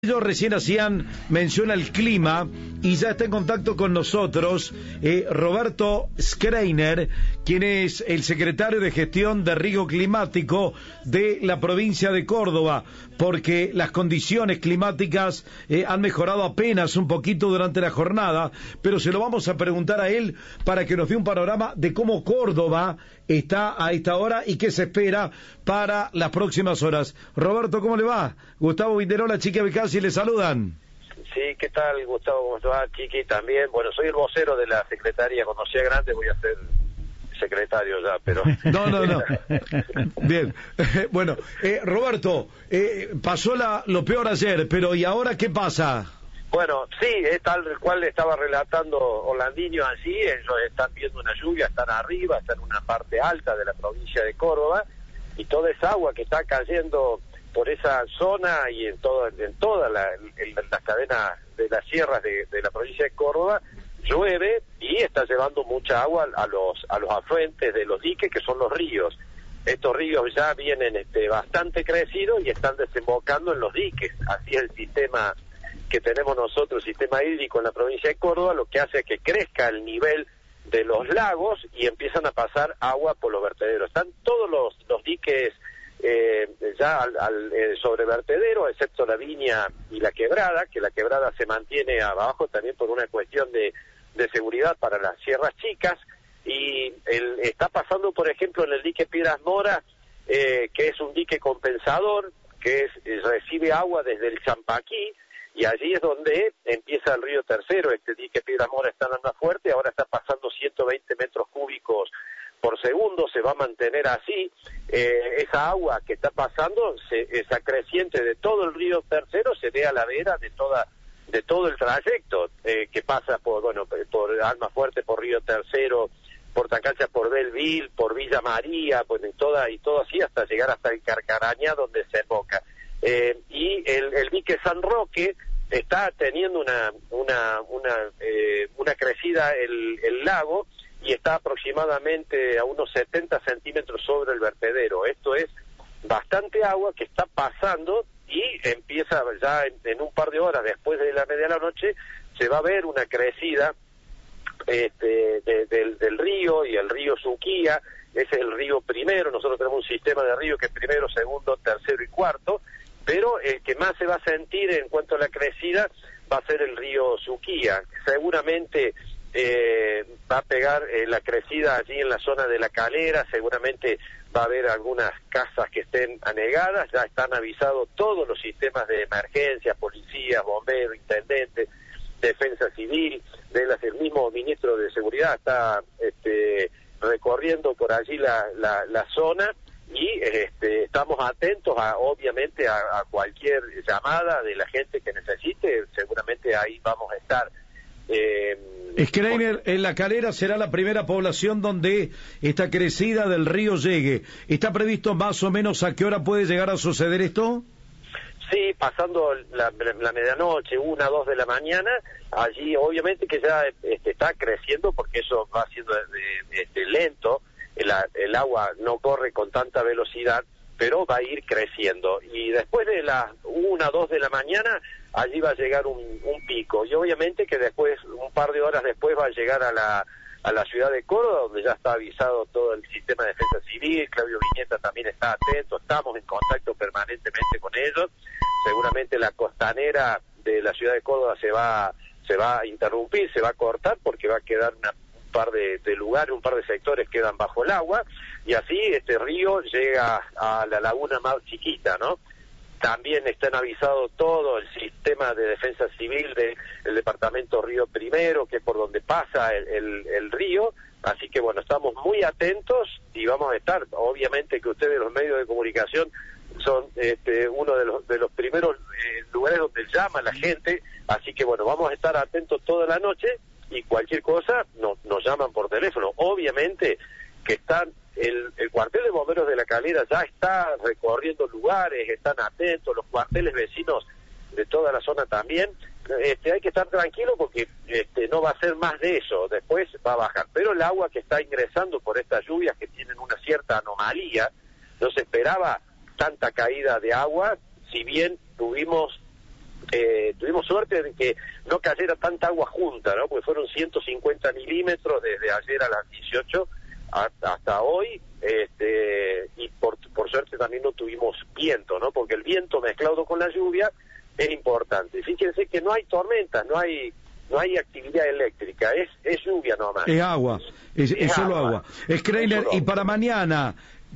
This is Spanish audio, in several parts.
Recién hacían mención al clima y ya está en contacto con nosotros Roberto Schreiner, quien es el secretario de Gestión de Riesgo Climático de la provincia de Córdoba, porque las condiciones climáticas han mejorado apenas un poquito durante la jornada, pero se lo vamos a preguntar a él para que nos dé un panorama de cómo Córdoba está a esta hora y qué se espera para las próximas horas. Roberto, ¿cómo le va? Gustavo Vinderola, Chiqui Abicasi, le saludan. Sí, ¿qué tal, Gustavo? ¿Cómo te va? Chiqui también. Bueno, soy el vocero de la Secretaría. Cuando sea grande voy a ser secretario ya, pero... No. Bien. Bueno, Roberto, pasó lo peor ayer, pero ¿y ahora qué pasa? Bueno, sí, es tal cual le estaba relatando Orlandinho allí. Ellos están viendo una lluvia, están arriba, están en una parte alta de la provincia de Córdoba, y toda esa agua que está cayendo por esa zona y en toda la cadena de las sierras de la provincia de Córdoba, llueve y está llevando mucha agua a los afluentes de los diques, que son los ríos. Estos ríos ya vienen bastante crecidos y están desembocando en los diques. Así es el sistema que tenemos nosotros, el sistema hídrico en la provincia de Córdoba, lo que hace que crezca el nivel de los lagos y empiezan a pasar agua por los vertederos. Están todos los diques ya sobre vertedero, excepto la Viña y la Quebrada, que la Quebrada se mantiene abajo también por una cuestión de seguridad para las sierras chicas, y está pasando, por ejemplo, en el dique Piedras Moras, que es un dique compensador, que recibe agua desde el Champaquí, y allí es donde empieza el río Tercero. Este dique Piedras Moras está andando fuerte, ahora está pasando 120 metros cúbicos por segundo, se va a mantener así. Esa agua que está pasando, esa creciente de todo el río Tercero, se ve a la vera de todo el trayecto que pasa por Almafuerte, por Río Tercero, por Tacacha, por Belville, por Villa María, pues y todo así hasta llegar hasta el Carcarañá, donde se emboca. Y el dique San Roque está teniendo una crecida el lago, y está aproximadamente a unos 70 centímetros sobre el vertedero. Esto es bastante agua que está pasando, y empieza ya en un par de horas después de la media de la noche, se va a ver una crecida del río, y el río Suquía, ese es el río primero. Nosotros tenemos un sistema de río que es primero, segundo, tercero y cuarto, pero el que más se va a sentir en cuanto a la crecida va a ser el río Suquía. Seguramente va a pegar la crecida allí en la zona de La Calera, seguramente va a haber algunas casas que estén anegadas. Ya están avisados todos los sistemas de emergencia, policías, bomberos, intendentes, defensa civil, el mismo ministro de Seguridad está recorriendo por allí la zona, y estamos atentos obviamente a cualquier llamada de la gente que necesite. Seguramente ahí vamos a estar. Schreiner, en La Calera será la primera población donde esta crecida del río llegue. ¿Está previsto más o menos a qué hora puede llegar a suceder esto? Sí, pasando la medianoche, 1, 2 de la mañana, allí obviamente que ya está creciendo, porque eso va siendo lento, el agua no corre con tanta velocidad, pero va a ir creciendo, y después de las 1, 2 de la mañana, allí va a llegar un pico, y obviamente que después, un par de horas después, va a llegar a la ciudad de Córdoba, donde ya está avisado todo el sistema de defensa civil. Claudio Viñeta también está atento, estamos en contacto permanentemente con ellos. Seguramente la costanera de la ciudad de Córdoba se va a interrumpir, se va a cortar, porque va a quedar un par de lugares, un par de sectores quedan bajo el agua, y así este río llega a la laguna más chiquita, ¿no? También están avisados todo el sistema de defensa civil del departamento Río Primero, que es por donde pasa el río. Así que bueno, estamos muy atentos y vamos a estar. Obviamente que ustedes, los medios de comunicación, son uno de los primeros lugares donde llama la gente. Así que bueno, vamos a estar atentos toda la noche, y cualquier cosa nos llaman por teléfono. Obviamente que están el cuartel de bomberos de La Calera ya está recorriendo lugares, están atentos, los cuarteles vecinos de toda la zona también. Hay que estar tranquilo, porque no va a ser más de eso, después va a bajar. Pero el agua que está ingresando por estas lluvias, que tienen una cierta anomalía, no se esperaba tanta caída de agua, si bien tuvimos tuvimos suerte de que no cayera tanta agua junta, ¿no? Porque fueron 150 milímetros desde ayer a las 18 hasta hoy, y por suerte también no tuvimos viento, ¿no? Porque el viento mezclado con la lluvia es importante. Fíjense que no hay tormentas, no hay actividad eléctrica, es lluvia nomás. Es agua, es solo agua. Skreiner, y para mañana,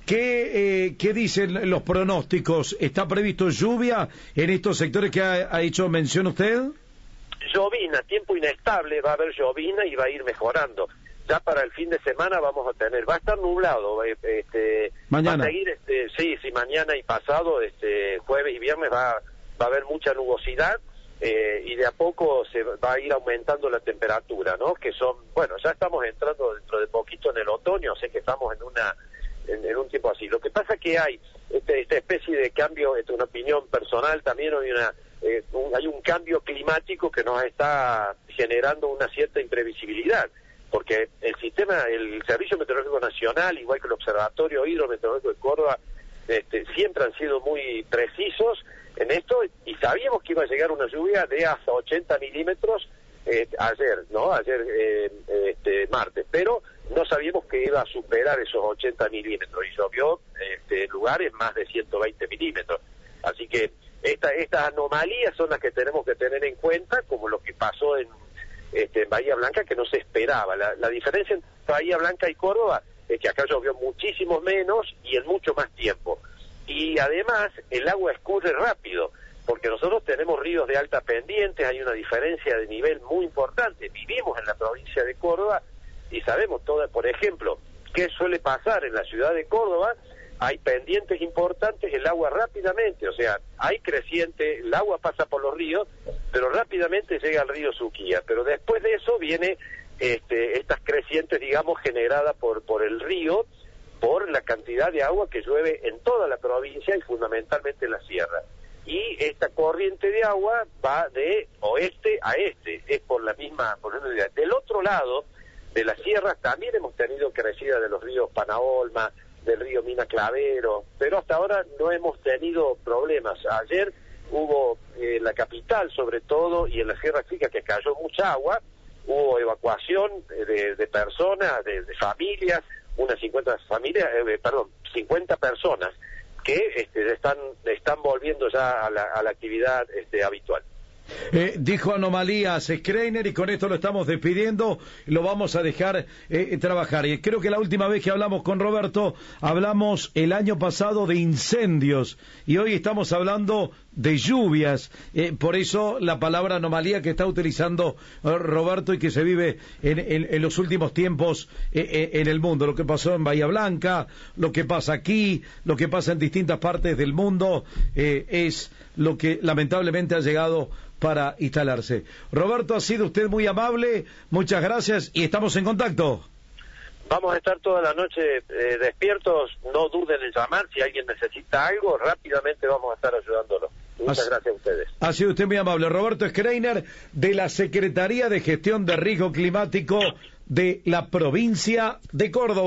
¿qué dicen los pronósticos? ¿Está previsto lluvia en estos sectores que ha hecho mención usted? Llovina, tiempo inestable, va a haber llovina y va a ir mejorando. Ya para el fin de semana vamos a tener, va a estar nublado, mañana. Va a seguir, sí, mañana y pasado, jueves y viernes va a haber mucha nubosidad, y de a poco se va a ir aumentando la temperatura, ¿no? Que son, bueno, ya estamos entrando dentro de poquito en el otoño, sé que estamos en un tiempo así. Lo que pasa es que hay esta especie de cambio, una opinión personal también, hay un cambio climático que nos está generando una cierta imprevisibilidad, porque el Servicio Meteorológico Nacional, igual que el Observatorio Hidrometeorológico de Córdoba, siempre han sido muy precisos en esto, y sabíamos que iba a llegar una lluvia de hasta 80 milímetros ayer, ¿no? Ayer, martes, pero no sabíamos que iba a superar esos 80 milímetros, y llovió en lugares más de 120 milímetros. Así que estas anomalías son las que tenemos que tener en cuenta, como lo que pasó en Bahía Blanca, que no se esperaba. La diferencia entre Bahía Blanca y Córdoba es que acá llovió muchísimo menos y en mucho más tiempo. Y además el agua escurre rápido, porque nosotros tenemos ríos de alta pendiente, hay una diferencia de nivel muy importante. Vivimos en la provincia de Córdoba y sabemos por ejemplo, qué suele pasar en la ciudad de Córdoba. Hay pendientes importantes, el agua rápidamente, o sea, hay creciente, el agua pasa por los ríos, pero rápidamente llega al río Suquía. Pero después de eso viene estas crecientes, digamos, generadas por el río, por la cantidad de agua que llueve en toda la provincia y fundamentalmente en la sierra. Y esta corriente de agua va de oeste a este, es por la misma idea. Del otro lado de las sierras también hemos tenido crecida de los ríos Panaolma, del río Mina Clavero, pero hasta ahora no hemos tenido problemas. Ayer hubo en la capital sobre todo y en la Sierra Chica, que cayó mucha agua, hubo evacuación de personas, de familias, unas 50 personas que están volviendo ya a la actividad habitual. Dijo anomalías Skreiner, y con esto lo estamos despidiendo, lo vamos a dejar trabajar. Y creo que la última vez que hablamos con Roberto, hablamos el año pasado de incendios, y hoy estamos hablando de lluvias, por eso la palabra anomalía que está utilizando Roberto y que se vive en los últimos tiempos en el mundo. Lo que pasó en Bahía Blanca, lo que pasa aquí, lo que pasa en distintas partes del mundo, es lo que lamentablemente ha llegado para instalarse. Roberto, ha sido usted muy amable, muchas gracias y estamos en contacto. Vamos a estar toda la noche despiertos, no duden en llamar, si alguien necesita algo, rápidamente vamos a estar ayudándolo. Muchas gracias a ustedes. Ha sido usted muy amable. Roberto Skreiner, de la Secretaría de Gestión de Riesgo Climático de la provincia de Córdoba.